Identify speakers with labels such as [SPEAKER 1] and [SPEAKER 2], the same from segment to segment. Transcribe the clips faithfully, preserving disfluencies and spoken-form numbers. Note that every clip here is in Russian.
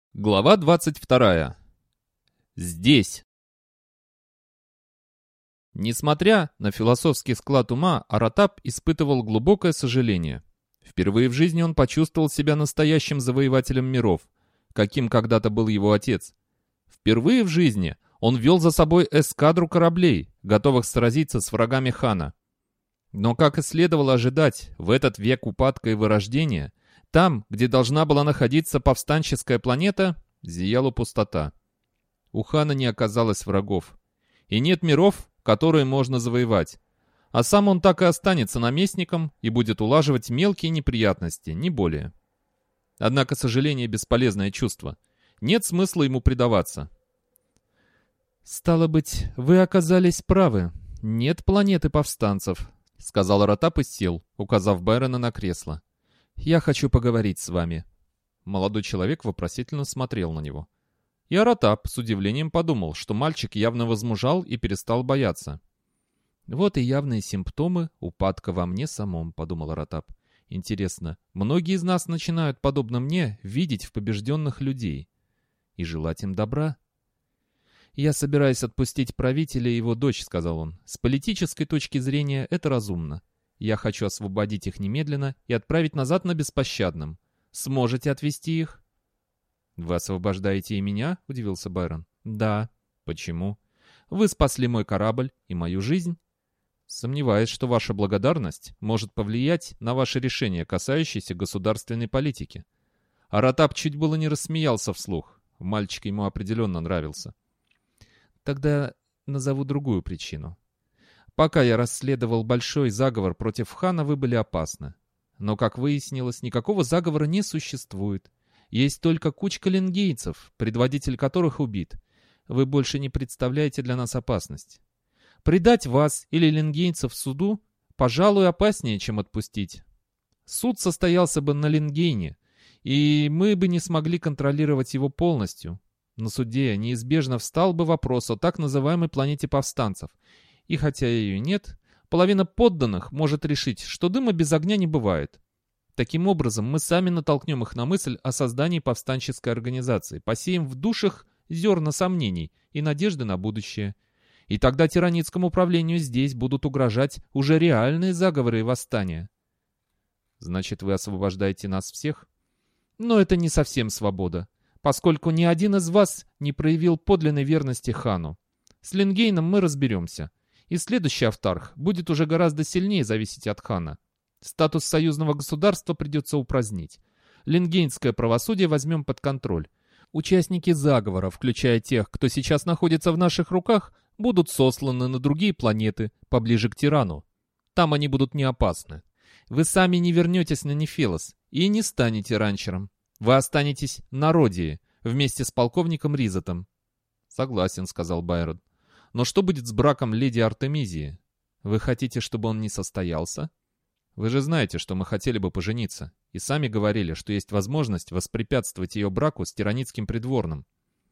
[SPEAKER 1] Глава двадцать вторая. Здесь. Несмотря на философский склад ума, Аратап испытывал глубокое сожаление. Впервые в жизни он почувствовал себя настоящим завоевателем миров, каким когда-то был его отец. Впервые в жизни он вел за собой эскадру кораблей, готовых сразиться с врагами хана. Но, как и следовало ожидать, в этот век упадка и вырождения, там, где должна была находиться повстанческая планета, зияла пустота. У хана не оказалось врагов. И нет миров, которые можно завоевать. А сам он так и останется наместником и будет улаживать мелкие неприятности, не более. Однако сожаление — бесполезное чувство. Нет смысла ему предаваться. «Стало быть, вы оказались правы. Нет планеты повстанцев», — сказал Аратап и сел, указав Байрона на кресло. «Я хочу поговорить с вами». Молодой человек вопросительно смотрел на него. И Аратап с удивлением подумал, что мальчик явно возмужал и перестал бояться. «Вот и явные симптомы упадка во мне самом», — подумал Аратап. «Интересно, многие из нас начинают, подобно мне, видеть в побежденных людей и желать им добра?» «Я собираюсь отпустить правителя и его дочь», — сказал он. «С политической точки зрения это разумно. Я хочу освободить их немедленно и отправить назад на беспощадном. Сможете отвезти их?» «Вы освобождаете и меня?» — удивился Байрон. «Да». «Почему?» «Вы спасли мой корабль и мою жизнь». «Сомневаюсь, что ваша благодарность может повлиять на ваше решение, касающееся государственной политики». Аратап чуть было не рассмеялся вслух. Мальчик ему определенно нравился. «Тогда назову другую причину. Пока я расследовал большой заговор против хана, вы были опасны. Но, как выяснилось, никакого заговора не существует. Есть только кучка ленгейцев, предводитель которых убит. Вы больше не представляете для нас опасность. Предать вас или ленгейцев суду, пожалуй, опаснее, чем отпустить. Суд состоялся бы на Ленгейне, и мы бы не смогли контролировать его полностью. На суде неизбежно встал бы вопрос о так называемой планете повстанцев. И хотя ее нет, половина подданных может решить, что дыма без огня не бывает. Таким образом, мы сами натолкнем их на мысль о создании повстанческой организации, посеем в душах зерна сомнений и надежды на будущее. И тогда тиранитскому управлению здесь будут угрожать уже реальные заговоры и восстания. Значит, вы освобождаете нас всех? Но это не совсем свобода, поскольку ни один из вас не проявил подлинной верности хану. С Ленгейном мы разберемся. И следующий автарх будет уже гораздо сильнее зависеть от хана. Статус союзного государства придется упразднить. Ленгейнское правосудие возьмем под контроль. Участники заговора, включая тех, кто сейчас находится в наших руках, будут сосланы на другие планеты, поближе к тирану. Там они будут не опасны. Вы сами не вернетесь на Нефелос и не станете ранчером. Вы останетесь на Родии, вместе с полковником Ризотом. «Согласен», — сказал Байрон. «Но что будет с браком леди Артемизии? Вы хотите, чтобы он не состоялся? Вы же знаете, что мы хотели бы пожениться, и сами говорили, что есть возможность воспрепятствовать ее браку с тиранитским придворным».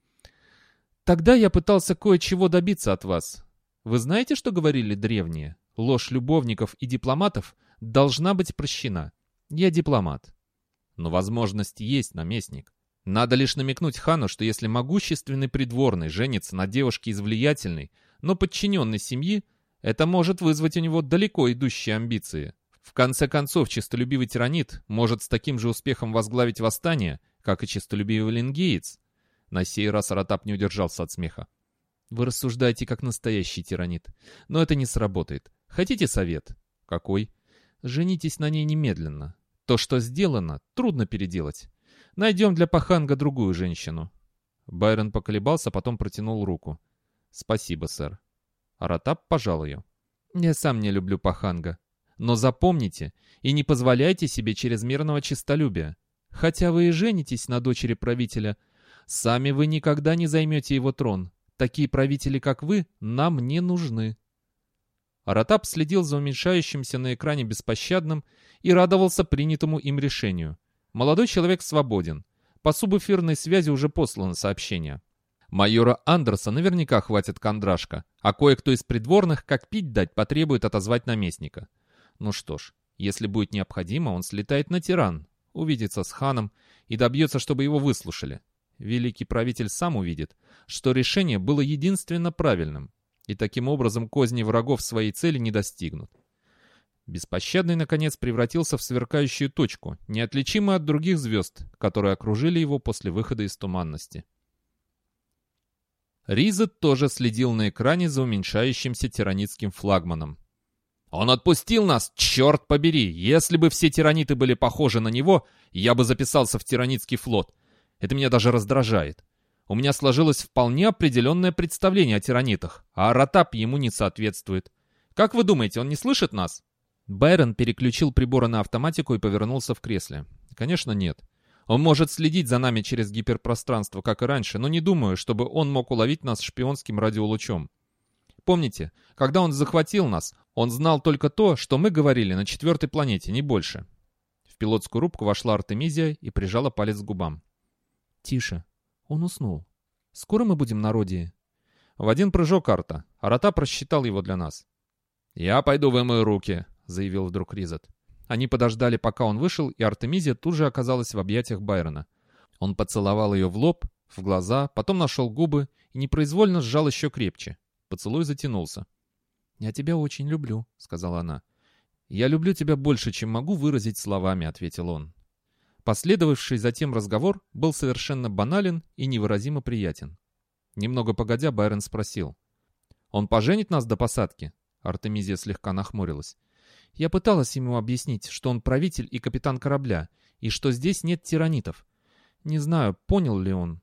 [SPEAKER 1] «Тогда я пытался кое-чего добиться от вас. Вы знаете, что говорили древние? Ложь любовников и дипломатов должна быть прощена. Я дипломат». «Но возможность есть, наместник. Надо лишь намекнуть хану, что если могущественный придворный женится на девушке из влиятельной, но подчиненной семьи, это может вызвать у него далеко идущие амбиции. В конце концов, честолюбивый тиранит может с таким же успехом возглавить восстание, как и честолюбивый ленгеец». На сей раз Аратап не удержался от смеха. «Вы рассуждаете как настоящий тиранит, но это не сработает. Хотите совет?» «Какой?» «Женитесь на ней немедленно. То, что сделано, трудно переделать. Найдем для Паханга другую женщину». Байрон поколебался, потом протянул руку. «Спасибо, сэр». Аратап пожал ее. «Я сам не люблю Паханга. Но запомните и не позволяйте себе чрезмерного честолюбия. Хотя вы и женитесь на дочери правителя, сами вы никогда не займете его трон. Такие правители, как вы, нам не нужны». Аратап следил за уменьшающимся на экране беспощадным и радовался принятому им решению. Молодой человек свободен. По субэфирной связи уже послано сообщение. Майора Андерса наверняка хватит кондрашка, а кое-кто из придворных, как пить дать, потребует отозвать наместника. Ну что ж, если будет необходимо, он слетает на Тиран, увидится с ханом и добьется, чтобы его выслушали. великий правитель сам увидит, что решение было единственно правильным, и таким образом козни врагов своей цели не достигнут. Беспощадный, наконец, превратился в сверкающую точку, неотличимую от других звезд, которые окружили его после выхода из туманности. Ризет тоже следил на экране за уменьшающимся тиранитским флагманом. «Он отпустил нас, черт побери! Если бы все тираниты были похожи на него, я бы записался в тиранитский флот. Это меня даже раздражает. У меня сложилось вполне определенное представление о тиранитах, а Аратап ему не соответствует. Как вы думаете, он не слышит нас?» Байрон переключил приборы на автоматику и повернулся в кресле. «Конечно, нет. Он может следить за нами через гиперпространство, как и раньше, но не думаю, чтобы он мог уловить нас шпионским радиолучом. Помните, когда он захватил нас, он знал только то, что мы говорили на четвертой планете, не больше». В пилотскую рубку вошла Артемизия и прижала палец к губам. «Тише. Он уснул. Скоро мы будем на Родии?» В один прыжок, Арта. Аратап рассчитал его для нас. «Я пойду вымою руки», — заявил вдруг Ризет. Они подождали, пока он вышел, и Артемизия тут же оказалась в объятиях Байрона. Он поцеловал ее в лоб, в глаза, потом нашел губы и непроизвольно сжал еще крепче. Поцелуй затянулся. «Я тебя очень люблю», — сказала она. «Я люблю тебя больше, чем могу выразить словами», — ответил он. Последовавший затем разговор был совершенно банален и невыразимо приятен. Немного погодя, Байрон спросил. «Он поженит нас до посадки?» Артемизия слегка нахмурилась. «Я пыталась ему объяснить, что он правитель и капитан корабля, и что здесь нет тиранитов. Не знаю, понял ли он.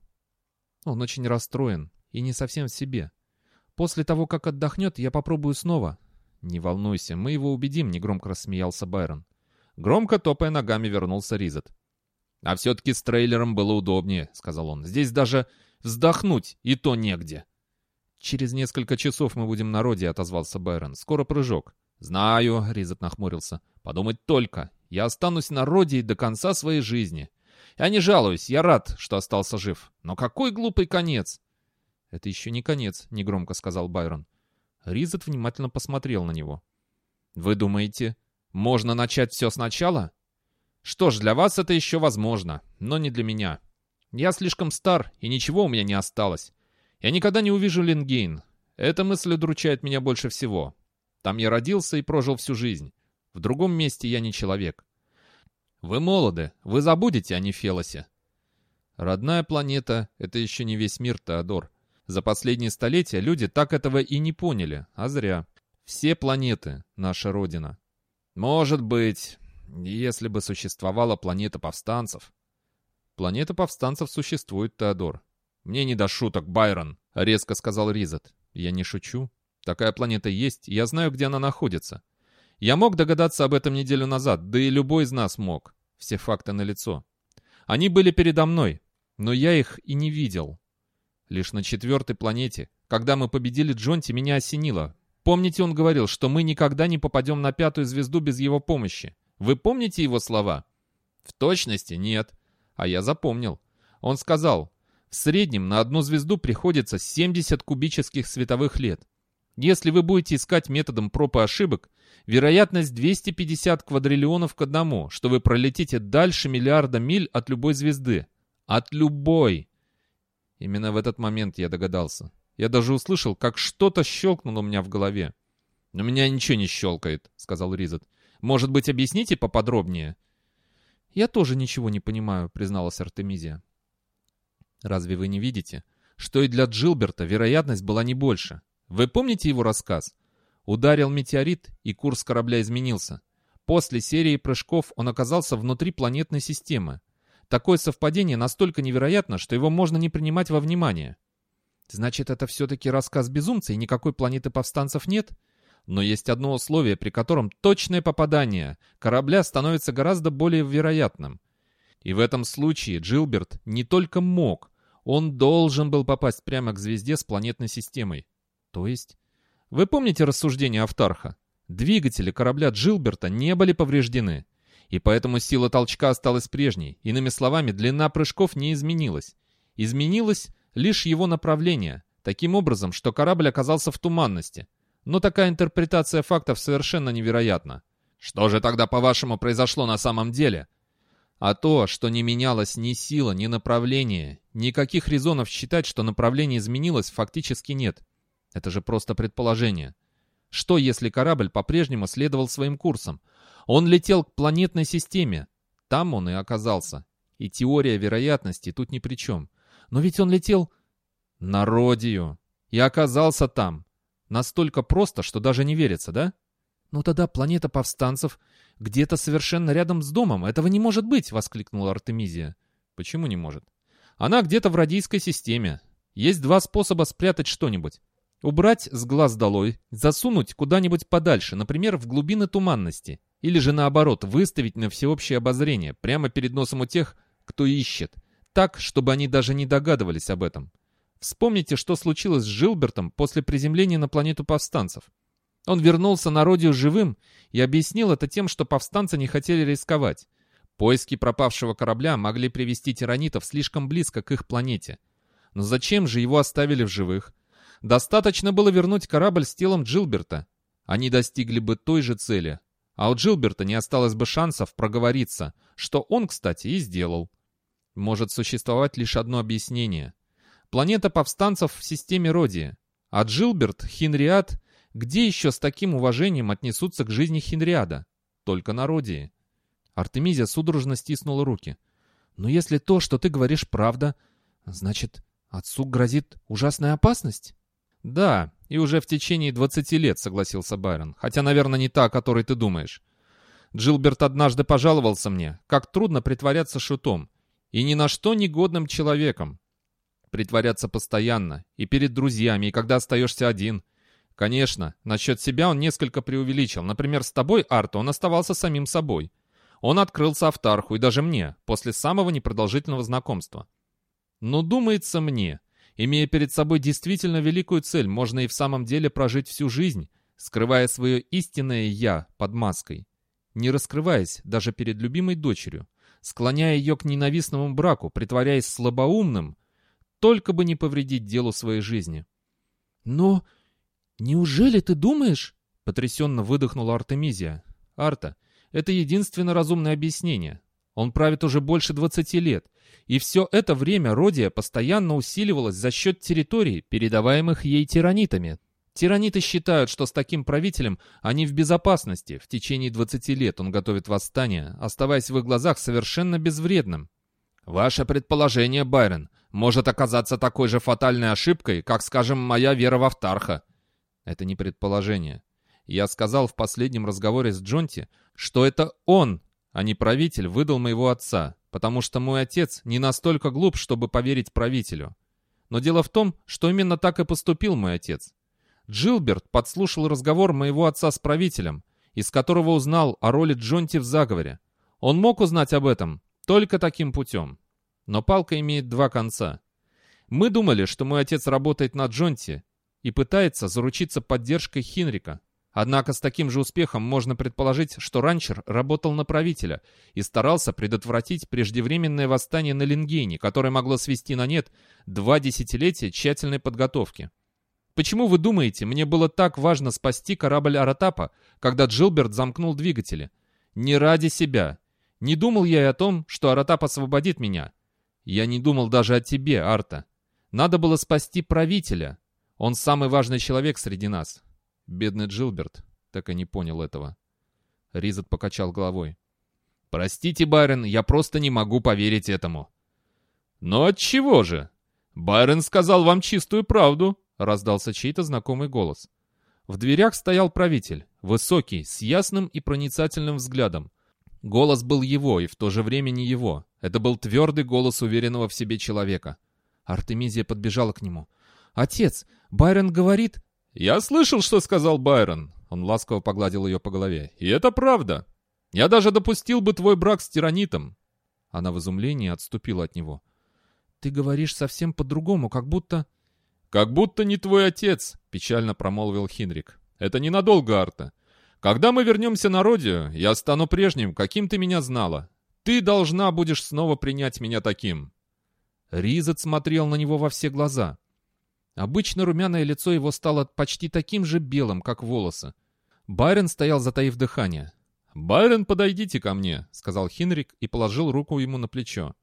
[SPEAKER 1] Он очень расстроен и не совсем в себе. После того, как отдохнет, я попробую снова». «Не волнуйся, мы его убедим», — негромко рассмеялся Байрон. Громко топая ногами вернулся Ризет. «А все-таки с трейлером было удобнее», — сказал он. «Здесь даже вздохнуть и то негде». «Через несколько часов мы будем на Роде», — отозвался Байрон. «Скоро прыжок». «Знаю», — Ризет нахмурился. «Подумать только. Я останусь на Роде до конца своей жизни. Я не жалуюсь, я рад, что остался жив. Но какой глупый конец!» «Это еще не конец», — негромко сказал Байрон. Ризет внимательно посмотрел на него. «Вы думаете, можно начать все сначала? Что ж, для вас это еще возможно, но не для меня. Я слишком стар, и ничего у меня не осталось. Я никогда не увижу Ленгейн. Эта мысль удручает меня больше всего. Там я родился и прожил всю жизнь. В другом месте я не человек. Вы молоды, вы забудете о Нефелосе». «Родная планета — это еще не весь мир, Теодор. За последние столетия люди так этого и не поняли, а зря. Все планеты — наша Родина. Может быть, если бы существовала планета повстанцев». «Планета повстанцев существует, Теодор». «Мне не до шуток, Байрон», — резко сказал Ризет. «Я не шучу. Такая планета есть, и я знаю, где она находится. Я мог догадаться об этом неделю назад, да и любой из нас мог. Все факты налицо. Они были передо мной, но я их и не видел. Лишь на четвертой планете, когда мы победили Джонти, меня осенило. Помните, он говорил, что мы никогда не попадем на пятую звезду без его помощи? Вы помните его слова?» «В точности нет. А я запомнил. Он сказал, в среднем на одну звезду приходится семьдесят кубических световых лет. Если вы будете искать методом проб и ошибок, вероятность двести пятьдесят квадриллионов к одному, что вы пролетите дальше миллиарда миль от любой звезды. От любой!» Именно в этот момент я догадался. Я даже услышал, как что-то щелкнуло у меня в голове. «У меня ничего не щелкает», — сказал Ризет. «Может быть, объясните поподробнее?» «Я тоже ничего не понимаю», — призналась Артемизия. «Разве вы не видите, что и для Джилберта вероятность была не больше? Вы помните его рассказ? Ударил метеорит, и курс корабля изменился. После серии прыжков он оказался внутри планетной системы. Такое совпадение настолько невероятно, что его можно не принимать во внимание». «Значит, это все-таки рассказ безумца, и никакой планеты повстанцев нет?» «Но есть одно условие, при котором точное попадание корабля становится гораздо более вероятным. И в этом случае Джилберт не только мог, он должен был попасть прямо к звезде с планетной системой. То есть? Вы помните рассуждение Автарха? Двигатели корабля Джилберта не были повреждены, и поэтому сила толчка осталась прежней. Иными словами, длина прыжков не изменилась. Изменилось лишь его направление, таким образом, что корабль оказался в туманности. Но такая интерпретация фактов совершенно невероятна. Что же тогда, по-вашему, произошло на самом деле?» А то, что не менялось ни сила, ни направление, никаких резонов считать, что направление изменилось, фактически нет. Это же просто предположение. Что, если корабль по-прежнему следовал своим курсом? Он летел к планетной системе. Там он и оказался. И теория вероятности тут ни при чем. Но ведь он летел на Родию и оказался там. Настолько просто, что даже не верится, да? Ну тогда планета повстанцев где-то совершенно рядом с домом. Этого не может быть, воскликнула Артемизия. Почему не может? Она где-то в Родийской системе. Есть два способа спрятать что-нибудь. Убрать с глаз долой, засунуть куда-нибудь подальше, например, в глубины туманности. Или же наоборот, выставить на всеобщее обозрение, прямо перед носом у тех, кто ищет. Так, чтобы они даже не догадывались об этом. Вспомните, что случилось с Джилбертом после приземления на планету повстанцев. Он вернулся на Родию живым и объяснил это тем, что повстанцы не хотели рисковать. Поиски пропавшего корабля могли привести тиранитов слишком близко к их планете. Но зачем же его оставили в живых? Достаточно было вернуть корабль с телом Джилберта. Они достигли бы той же цели. А у Джилберта не осталось бы шансов проговориться, что он, кстати, и сделал. Может существовать лишь одно объяснение. Планета повстанцев в системе Родии. А Джилберт, Хинриад, где еще с таким уважением отнесутся к жизни Хинриада? Только на Родии. Артемизия судорожно стиснула руки. «Но если то, что ты говоришь, правда, значит, отцу грозит ужасная опасность?» «Да, и уже в течение двадцати лет», — согласился Байрон. «Хотя, наверное, не та, о которой ты думаешь. Джилберт однажды пожаловался мне, как трудно притворяться шутом и ни на что негодным человеком. Притворяться постоянно, и перед друзьями, и когда остаешься один. Конечно, насчет себя он несколько преувеличил. Например, с тобой, Арто, он оставался самим собой. Он открылся Автарху и даже мне, после самого непродолжительного знакомства. Но, думается мне, имея перед собой действительно великую цель, можно и в самом деле прожить всю жизнь, скрывая свое истинное «я» под маской, не раскрываясь даже перед любимой дочерью, склоняя ее к ненавистному браку, притворяясь слабоумным, только бы не повредить делу своей жизни. «Но неужели ты думаешь?» — потрясенно выдохнула Артемизия. «Арта, это единственно разумное объяснение. Он правит уже больше двадцати лет, и все это время Родия постоянно усиливалась за счет территорий, передаваемых ей тиранитами. Тираниты считают, что с таким правителем они в безопасности. В течение двадцати лет он готовит восстание, оставаясь в их глазах совершенно безвредным. Ваше предположение, Байрон, может оказаться такой же фатальной ошибкой, как, скажем, моя вера в Автарха». Это не предположение. Я сказал в последнем разговоре с Джонти, что это он, а не правитель, выдал моего отца, потому что мой отец не настолько глуп, чтобы поверить правителю. Но дело в том, что именно так и поступил мой отец. Джилберт подслушал разговор моего отца с правителем, из которого узнал о роли Джонти в заговоре. Он мог узнать об этом только таким путем. Но палка имеет два конца. Мы думали, что мой отец работает на Джонти и пытается заручиться поддержкой Хинрика. Однако с таким же успехом можно предположить, что ранчер работал на правителя и старался предотвратить преждевременное восстание на Лингейне, которое могло свести на нет два десятилетия тщательной подготовки. Почему, вы думаете, мне было так важно спасти корабль Аратапа, когда Джилберт замкнул двигатели? Не ради себя. Не думал я и о том, что Аратап освободит меня. Я не думал даже о тебе, Арта. Надо было спасти правителя. Он самый важный человек среди нас. Бедный Джилберт так и не понял этого. Ризет покачал головой. «Простите, Байрон, я просто не могу поверить этому». «Но отчего же? Байрон сказал вам чистую правду», — раздался чей-то знакомый голос. В дверях стоял правитель, высокий, с ясным и проницательным взглядом. Голос был его и в то же время не его. Это был твердый голос уверенного в себе человека. Артемизия подбежала к нему. «Отец, Байрон говорит...» «Я слышал, что сказал Байрон», — он ласково погладил ее по голове. «И это правда. Я даже допустил бы твой брак с тиранитом». Она в изумлении отступила от него. «Ты говоришь совсем по-другому, как будто...» «Как будто не твой отец», — печально промолвил Хинрик. «Это ненадолго, Арта. Когда мы вернемся на Родию, я стану прежним, каким ты меня знала. Ты должна будешь снова принять меня таким». Ризет смотрел на него во все глаза. Обычно румяное лицо его стало почти таким же белым, как волосы. Байрон стоял, затаив дыхание. «Байрон, подойдите ко мне», — сказал Хинрик и положил руку ему на плечо.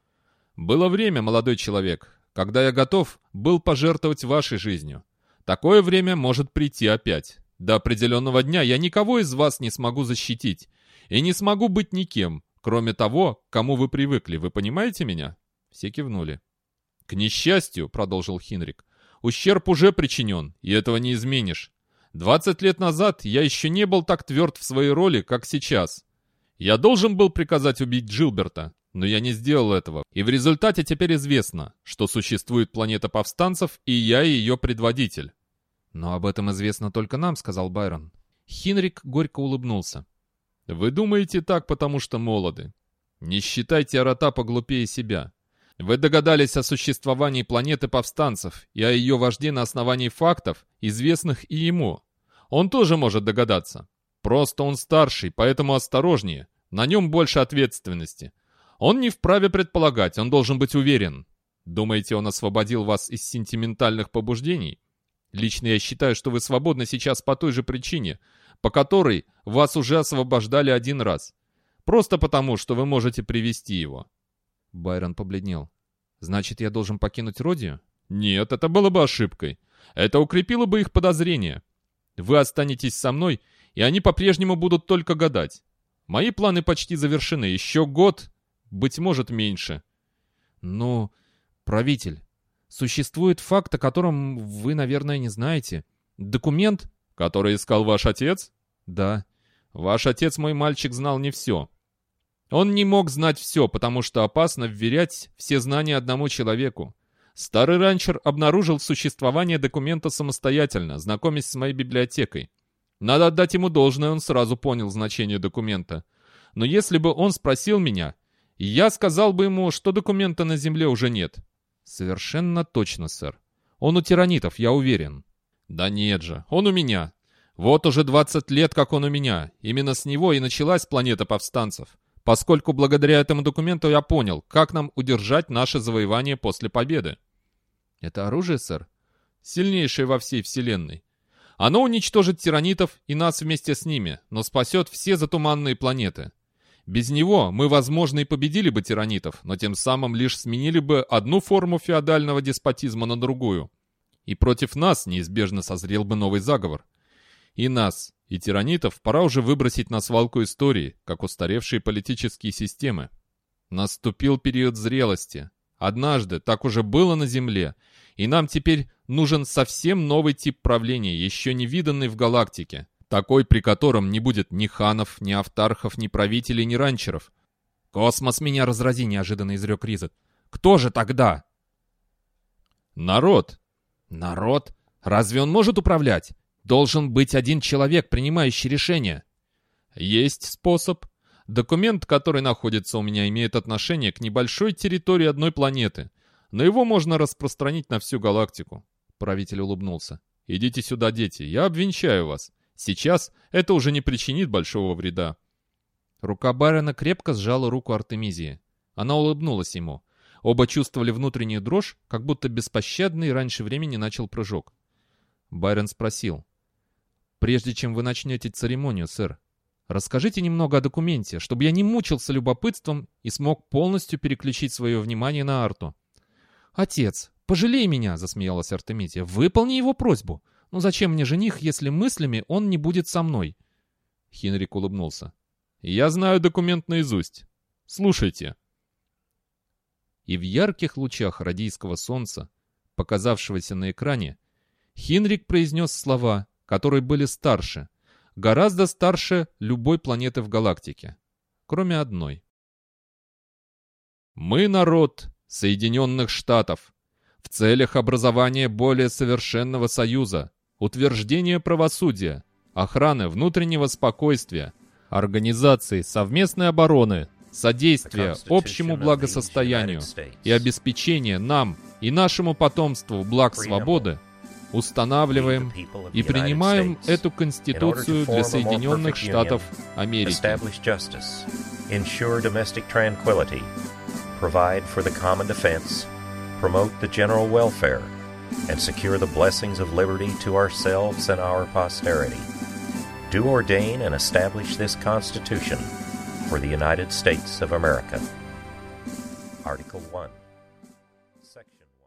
[SPEAKER 1] «Было время, молодой человек, когда я готов был пожертвовать вашей жизнью. Такое время может прийти опять. До определенного дня я никого из вас не смогу защитить и не смогу быть никем, кроме того, к кому вы привыкли. Вы понимаете меня?» Все кивнули. «К несчастью», — продолжил Хинрик, — «ущерб уже причинен, и этого не изменишь. Двадцать лет назад я еще не был так тверд в своей роли, как сейчас. Я должен был приказать убить Джилберта, но я не сделал этого, и в результате теперь известно, что существует планета повстанцев, и я ее предводитель». «Но об этом известно только нам», — сказал Байрон. Хинрик горько улыбнулся. «Вы думаете так, потому что молоды. Не считайте Аратапа глупее себя. Вы догадались о существовании планеты повстанцев и о ее вожде на основании фактов, известных и ему. Он тоже может догадаться. Просто он старший, поэтому осторожнее. На нем больше ответственности. Он не вправе предполагать, он должен быть уверен. Думаете, он освободил вас из сентиментальных побуждений? Лично я считаю, что вы свободны сейчас по той же причине, по которой вас уже освобождали один раз. Просто потому, что вы можете привести его». Байрон побледнел. «Значит, я должен покинуть Родию?» «Нет, это было бы ошибкой. Это укрепило бы их подозрения. Вы останетесь со мной, и они по-прежнему будут только гадать. Мои планы почти завершены. Еще год, быть может, меньше». «Ну, правитель, существует факт, о котором вы, наверное, не знаете. Документ...» «Который искал ваш отец?» «Да». «Ваш отец, мой мальчик, знал не все. Он не мог знать все, потому что опасно вверять все знания одному человеку. Старый ранчер обнаружил существование документа самостоятельно, знакомясь с моей библиотекой. Надо отдать ему должное, он сразу понял значение документа. Но если бы он спросил меня, я сказал бы ему, что документа на земле уже нет». «Совершенно точно, сэр. Он у тиранитов, я уверен». «Да нет же, он у меня. Вот уже двадцать лет, как он у меня. Именно с него и началась планета повстанцев. Поскольку благодаря этому документу я понял, как нам удержать наше завоевание после победы». «Это оружие, сэр?» «Сильнейшее во всей вселенной. Оно уничтожит тиранитов и нас вместе с ними, но спасет все затуманные планеты. Без него мы, возможно, и победили бы тиранитов, но тем самым лишь сменили бы одну форму феодального деспотизма на другую. И против нас неизбежно созрел бы новый заговор. И нас, и тиранитов пора уже выбросить на свалку истории, как устаревшие политические системы. Наступил период зрелости. Однажды так уже было на Земле, и нам теперь нужен совсем новый тип правления, еще не виданный в галактике. Такой, при котором не будет ни ханов, ни автархов, ни правителей, ни ранчеров. «Космос, меня разрази», — неожиданно изрек Ризет. «Кто же тогда?» «Народ». «Народ? Разве он может управлять? Должен быть один человек, принимающий решения». «Есть способ. Документ, который находится у меня, имеет отношение к небольшой территории одной планеты, но его можно распространить на всю галактику». Правитель улыбнулся. «Идите сюда, дети, я обвенчаю вас. Сейчас это уже не причинит большого вреда». Рука Байрона крепко сжала руку Артемизии. Она улыбнулась ему. Оба чувствовали внутреннюю дрожь, как будто беспощадный раньше времени начал прыжок. Байрон спросил. «Прежде чем вы начнете церемонию, сэр, расскажите немного о документе, чтобы я не мучился любопытством и смог полностью переключить свое внимание на Арту». «Отец, пожалей меня», — засмеялась Артемизия. «Выполни его просьбу. Ну зачем мне жених, если мыслями он не будет со мной?» Хинрик улыбнулся. «Я знаю документ наизусть. Слушайте». И в ярких лучах радийского солнца, показавшегося на экране, Хинрик произнес слова, которые были старше, гораздо старше любой планеты в галактике, кроме одной. «Мы народ Соединенных Штатов. В целях образования более совершенного союза, утверждения правосудия, охраны внутреннего спокойствия, организации совместной обороны, содействия общему благосостоянию и обеспечения нам и нашему потомству благ свободы, устанавливаем и принимаем эту Конституцию для Соединенных Штатов Америки.
[SPEAKER 2] Provide for the common defense, promote the general welfare, and secure the blessings of liberty to ourselves and our posterity. do ordain and establish this Constitution for the United States of America. Article one, Section one.